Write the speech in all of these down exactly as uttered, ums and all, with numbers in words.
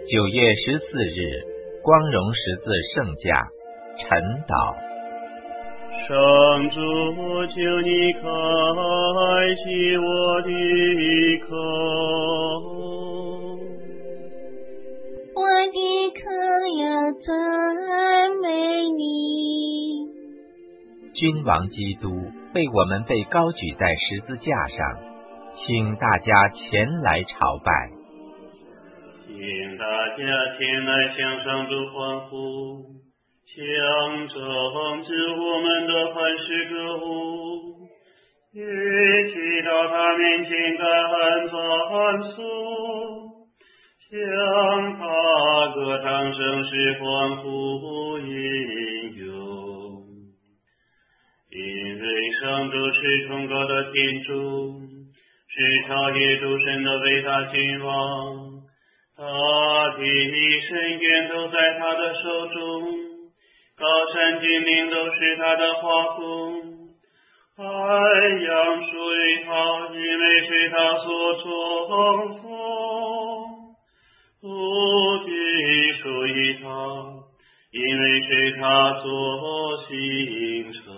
九月十四日，光荣十字圣驾，晨祷。 上主，求你开启我的口， 我的口要赞美你。 君王基督为我们被高举在十字架上，请大家前来朝拜。 请大家前来向上主欢呼，强整治我们的磐石歌舞，一起到他面前感赞颂，向他歌唱声势欢呼应用。因为上主是崇高的天主，是超越诸神的伟大君王，他的深渊都在他的手中，高山峻岭都是他的画工，海洋属于他，因为是他所创造，土地属于他，因为是他所形成。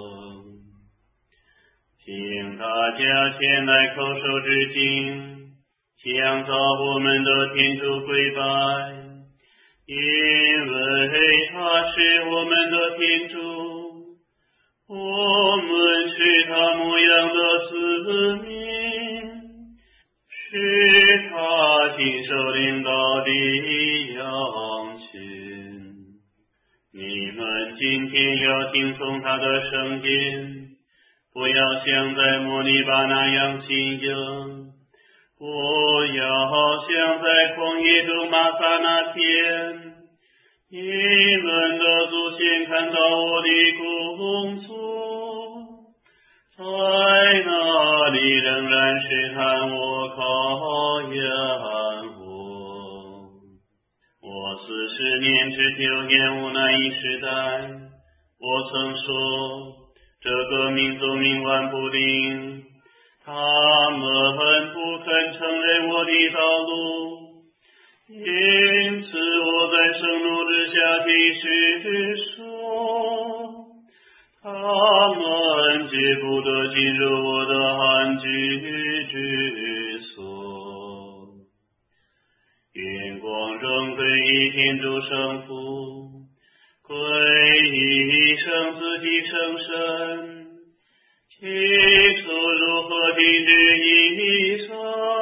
请大家前来叩首致敬，向造我们的天主跪拜，因为他是我们的天主，我们是他牧养的子民，是他亲手领导的羊群。你们今天要听从他的声音，不要像在摩利巴那样信仰，不要像在旷野中玛撒那天，你们的祖先看到我的工作，在那里仍然试探我，考验我。我四十年之久厌恶那一时代，我曾说这个民族冥顽不灵，他们不肯承认我的道路，因此我在盛怒之下提示说，他们绝不得进入我的安居之所。愿光荣归于天主圣父，归于圣子及圣神，起初如何定之以生，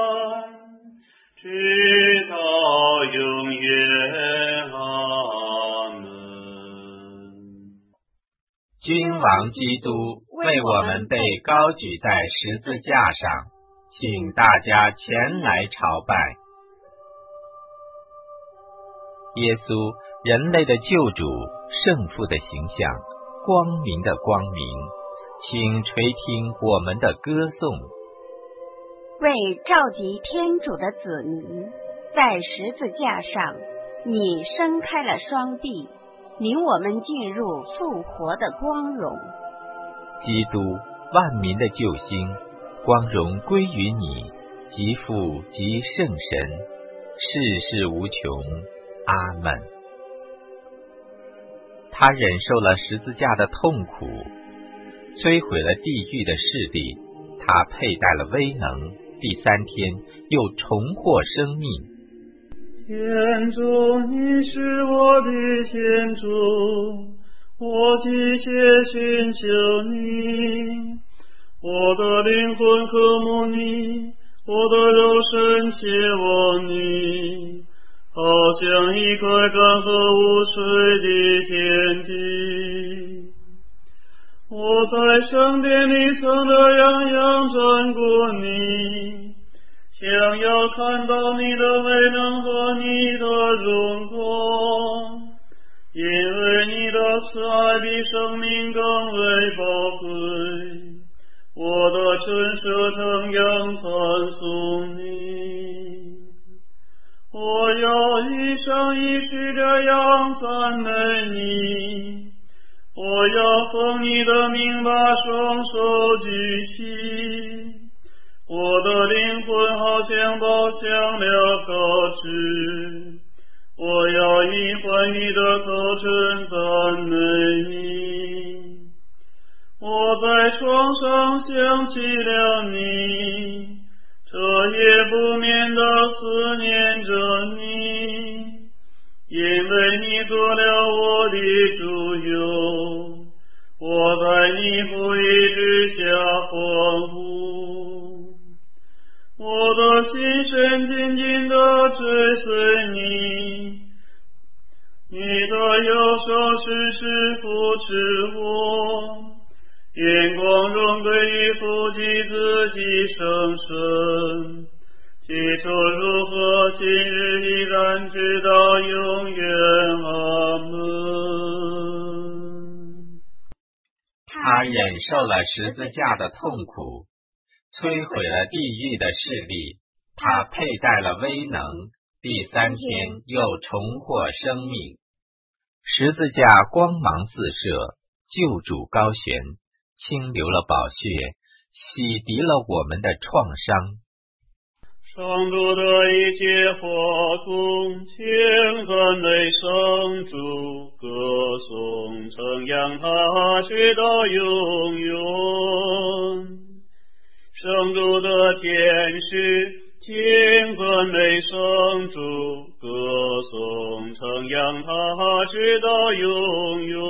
直到永远。阿门。 君王基督为我们被高举在十字架上，请大家前来朝拜。耶稣，人类的救主，圣父的形象，光明的光明，请垂听我们的歌颂。 为召集天主的子民，在十字架上，你伸开了双臂，领我们进入复活的光荣。 基督，万民的救星，光荣归于你，即父即圣神，世世无穷。阿门。他忍受了十字架的痛苦，摧毁了地狱的势力，他佩戴了威能，第三天又重获生命。 天主，你是我的天主，我急切寻求你，我的灵魂渴慕你，我的肉身切望你，好像一块干涸无水的天地。我在圣殿里曾的洋洋转过你，想要看到你的美能和你的荣光，因为你的慈爱比生命更为宝贵，我的唇舌同样赞颂你。我要一生一世这样赞美你，我要奉你的名把双手举起，我的灵魂好像爆响了告知， 赞美你。我在床上想起了你，彻夜不眠地思念着你，因为你做了我的主佑，我在你服役之下欢呼。我的心神紧紧地追随你，你的右手时时扶持我，眼光中归于父及子及圣神，起初如何，今日依然，直到永远。阿门。 他忍受了十字架的痛苦，摧毁了地狱的势力，他佩戴了威能，第三天又重获生命。十字架光芒四射，救主高悬，清流了宝血，洗涤了我们的创伤。 上主的一切华工，请赞美上主，歌颂称扬他直到永远。上主的天使，请赞美上主，歌颂称扬他直到永远。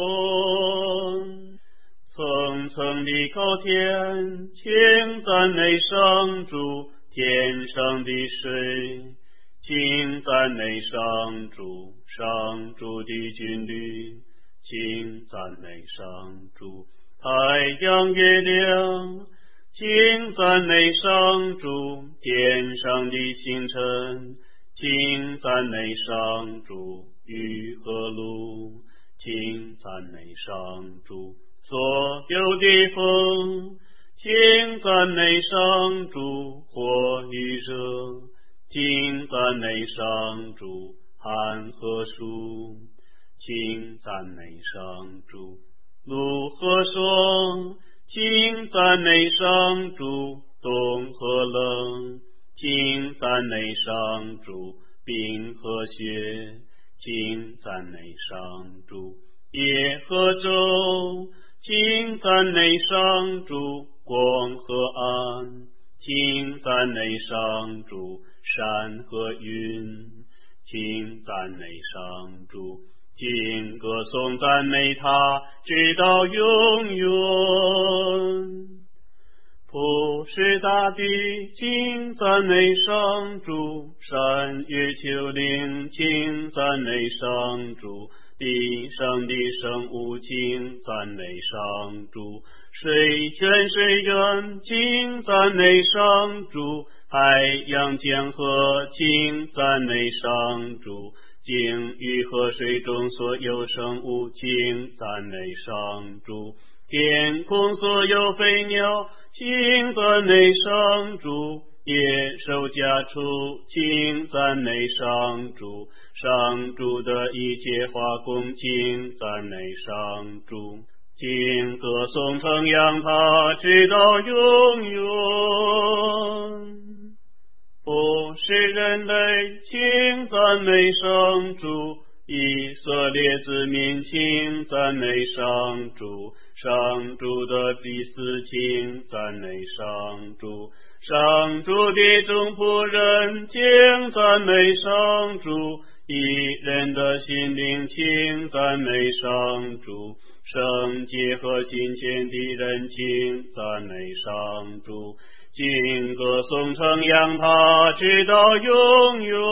层层的高天，请赞美上主，天上的水，请赞美上主，上主的军旅，请赞美上主，太阳月亮，请赞美上主，天上的星辰，请赞美上主，雨和露，请赞美上主，所有的风，请赞美上主，火与热，请赞美上主，寒和暑，请赞美上主，露和霜，请赞美上主，冬和冷，请赞美上主，冰和雪，请赞美上主，夜和昼，请赞美上主，光和暗，请赞美上主，山和云，请赞美上主，请歌颂赞美他直到永远。普世大地，请赞美上主，山岳丘陵，请赞美上主，地上的生物，请赞美上主，水泉水源，请赞美上主，海洋江河，请赞美上主，鲸鱼和水中所有生物，请赞美上主，天空所有飞鸟，请赞美上主，野兽家畜，请赞美上主，上主的一切华工，请赞美上主，请歌颂称扬他直到永远。不是人类，请赞美上主，以色列子民，请赞美上主，上主的祭司，请赞美上主，上主的众仆人，请赞美上主，一人的心灵，请赞美上主，圣洁和心虔的人，请赞美上主，请歌颂称扬他直到永远。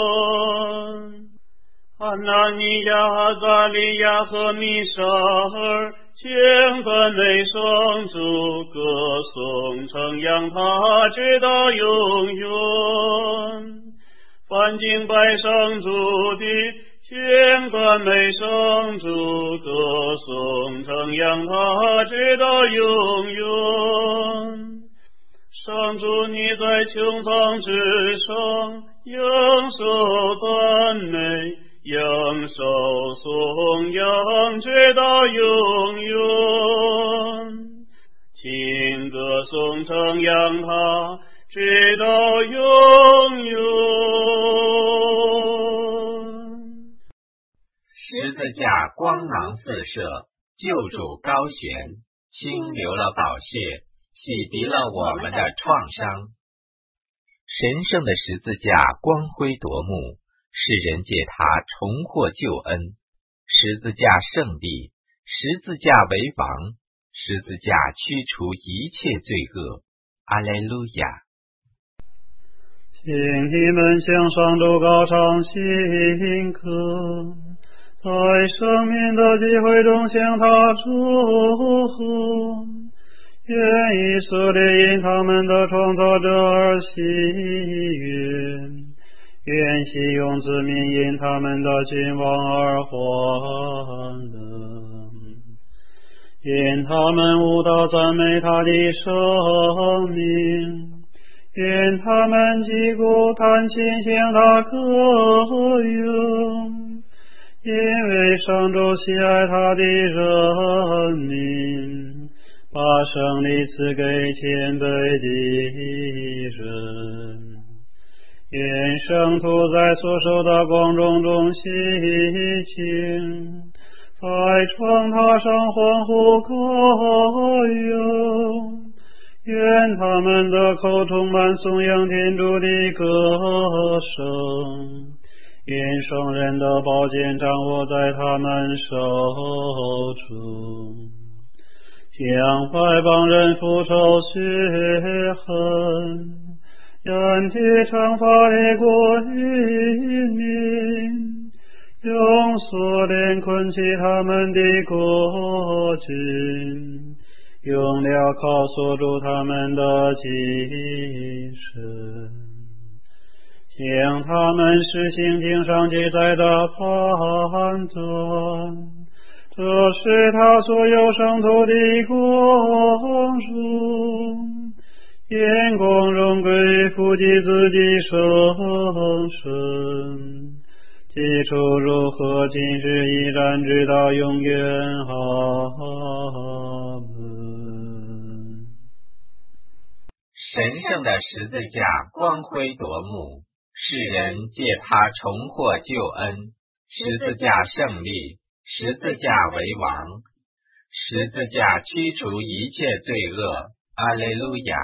安纳尼亚、阿扎利亚和米沙尔，请赞美上主，歌颂称扬他直到永远。凡敬拜上主的，请赞美上主，歌颂称扬他直到永远。上主，你在穹苍之上，应受赞美，应受颂扬直到永远。请歌颂称扬他直到永远。 十字架光光芒四射，救主高悬，清流了宝血，洗涤了我们的创伤。神圣的十字架光辉夺目，世人借它重获救恩。十字架胜利，十字架为王，十字架驱除一切罪恶。阿肋路亚！ 请你们向上主高唱新歌，在生命的机会中向他祝贺。愿以色列因他们的创造者而喜悦，愿西雍子民因他们的君王而欢乐。愿他们舞蹈赞美他的生命，愿他们击鼓弹琴向他歌咏，因为上主喜爱他的人民，把胜利赐给谦卑的人。愿圣徒在所受的光荣中喜庆，在床榻上欢呼歌咏。愿他们的口充满颂扬天主的歌声，愿圣人的宝剑掌握在他们手中，将外邦人复仇血恨，愿地惩罚列国余民，用锁链捆起他们的国君，用镣铐锁住他们的精神，向他们实行经上记载的判断，这是他所有圣徒的光荣。愿光荣归于父及子的圣神，起初如何，今日依然，直到永远。阿门。 神圣的十字架光辉夺目，世人借它重获救恩。十字架胜利，十字架为王，十字架驱除一切罪恶。阿肋路亚！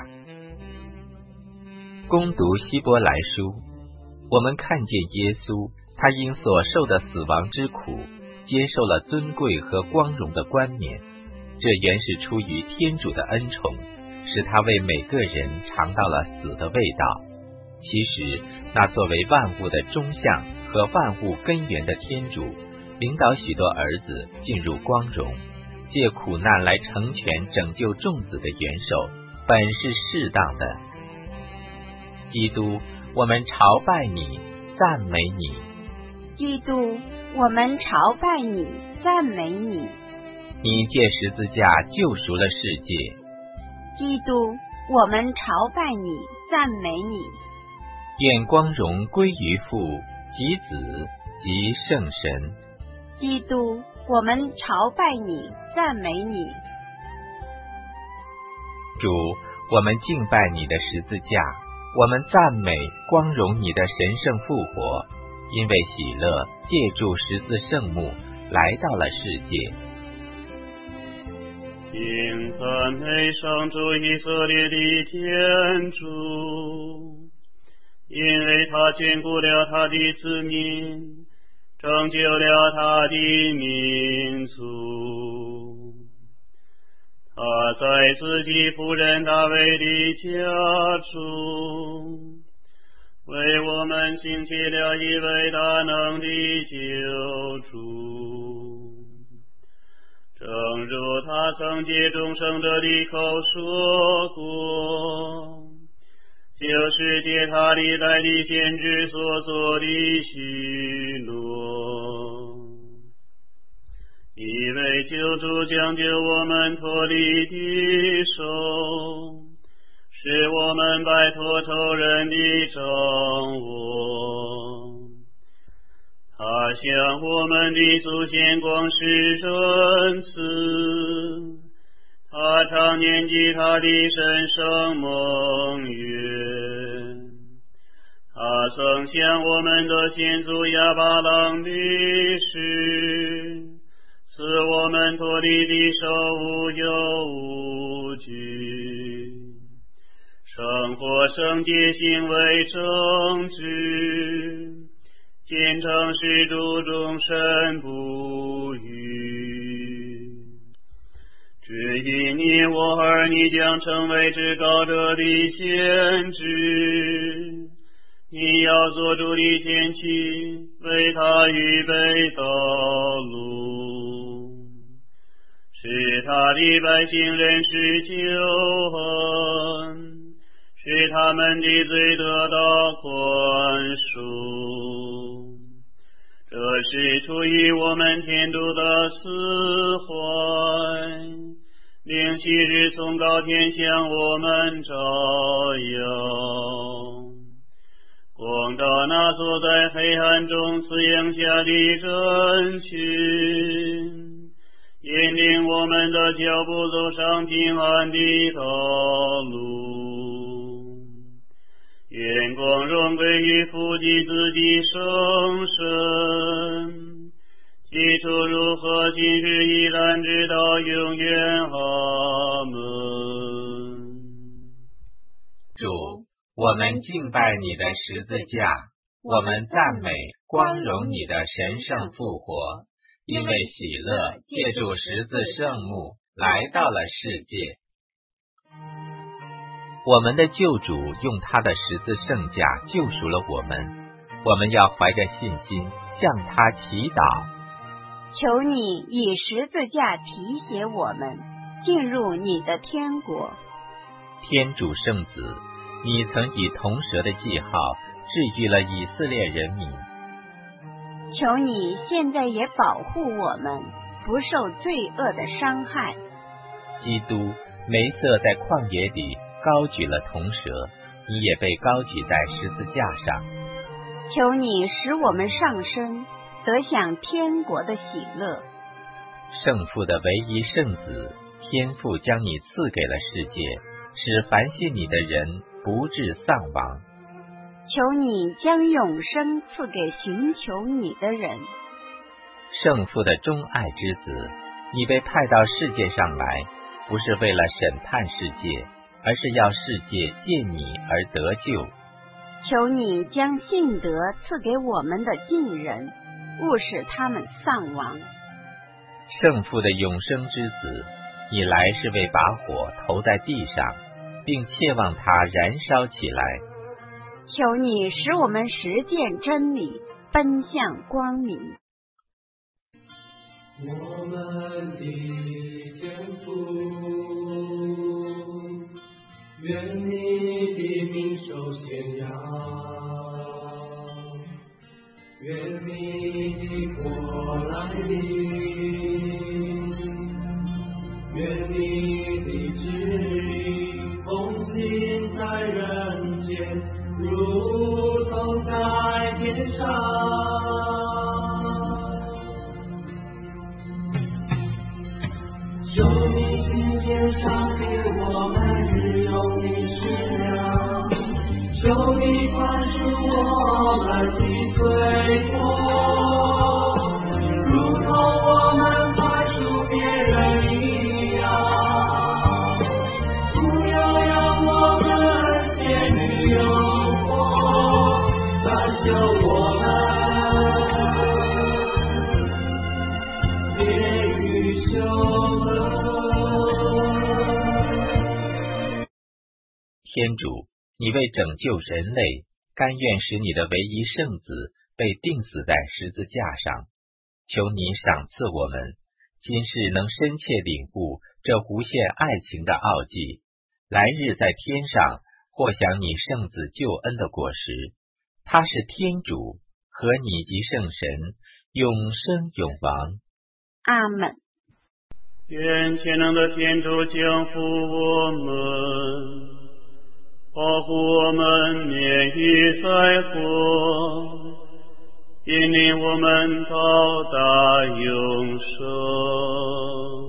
攻读希伯来书，我们看见耶稣，他因所受的死亡之苦，接受了尊贵和光荣的冠冕。这原是出于天主的恩宠，使他为每个人尝到了死的味道。其实，那作为万物的中相和万物根源的天主，领导许多儿子进入光荣，借苦难来成全拯救众子的元首，本是适当的。基督，我们朝拜你，赞美你。 基督，我们朝拜你，赞美你。 你借十字架救赎了世界。 基督，我们朝拜你，赞美你。 愿光荣归于父及子及圣神。 基督，我们朝拜你，赞美你。 主，我们敬拜你的十字架，我们赞美光荣你的神圣复活，因为喜乐借助十字圣幕来到了世界。 应赞美上主以色列的天主，因为他眷顾了他的子民，拯救了他的民族。他在自己仆人大卫的家中，为我们兴起了一位大能的救主。正如他曾借众圣者的口说过，就是借他历代的先知所做的许诺，以为救主将救我们脱离敌手，使我们摆脱仇人的掌握。他向我们的祖先广施仁慈，他常念及他的神圣盟约。他曾向我们的先祖亚巴郎立誓， 使我们脱离敌手无忧无惧，生活圣洁行为正直，虔诚使主终身不渝。至于你我儿女将成为至高者的先知，你要做主的先驱，为他预备道路，使他的百姓认识救恩，使他们的罪得到宽恕。这是出于我们天主的慈怀，令昔日崇高天向我们照耀，光照那坐在黑暗中死荫下的人群，引领我们的脚步走上平安的道路。愿光荣归于父及子的圣神，起初如何，今日依然，直到永远。阿门。 主，我们敬拜你的十字架，我们赞美光荣你的神圣复活，因为喜乐借助十字圣幕来到了世界。我们的救主用他的十字圣架救赎了我们，我们要怀着信心向他祈祷。 求你以十字架提携我们进入你的天国。 天主圣子，你曾以铜蛇的记号治愈了以色列人民， 求你现在也保护我们不受罪恶的伤害。 基督梅瑟在旷野里高举了铜蛇，你也被高举在十字架上。 求你使我们上升，得享天国的喜乐。 圣父的唯一圣子，天父将你赐给了世界，使凡信你的人不致丧亡。 求你将永生赐给寻求你的人。 圣父的钟爱之子，你被派到世界上来，不是为了审判世界，而是要世界借你而得救。 求你将信德赐给我们的近人，勿使他们丧亡。 圣父的永生之子，你来是为把火投在地上，并切望它燃烧起来。 求你使我们实践真理，奔向光明。 我们的天父，愿你的名受显扬，愿你的国来临，愿你的旨意奉行在人间，如同在天上。求你今天赏给我们日用的食粮，求你宽恕我们的罪过，如同我们宽恕别人一样。不要让我们陷于诱惑，但救我们免于羞恶。 天主，你为拯救人类，甘愿使你的唯一圣子被钉死在十字架上。求你赏赐我们，今世能深切领悟这无限爱情的奥迹，来日在天上获享你圣子救恩的果实。他是天主，和你及圣神，永生永王。 阿门。 愿全能的天主降福我们，保护我们免于灾祸，引领我们到达永生。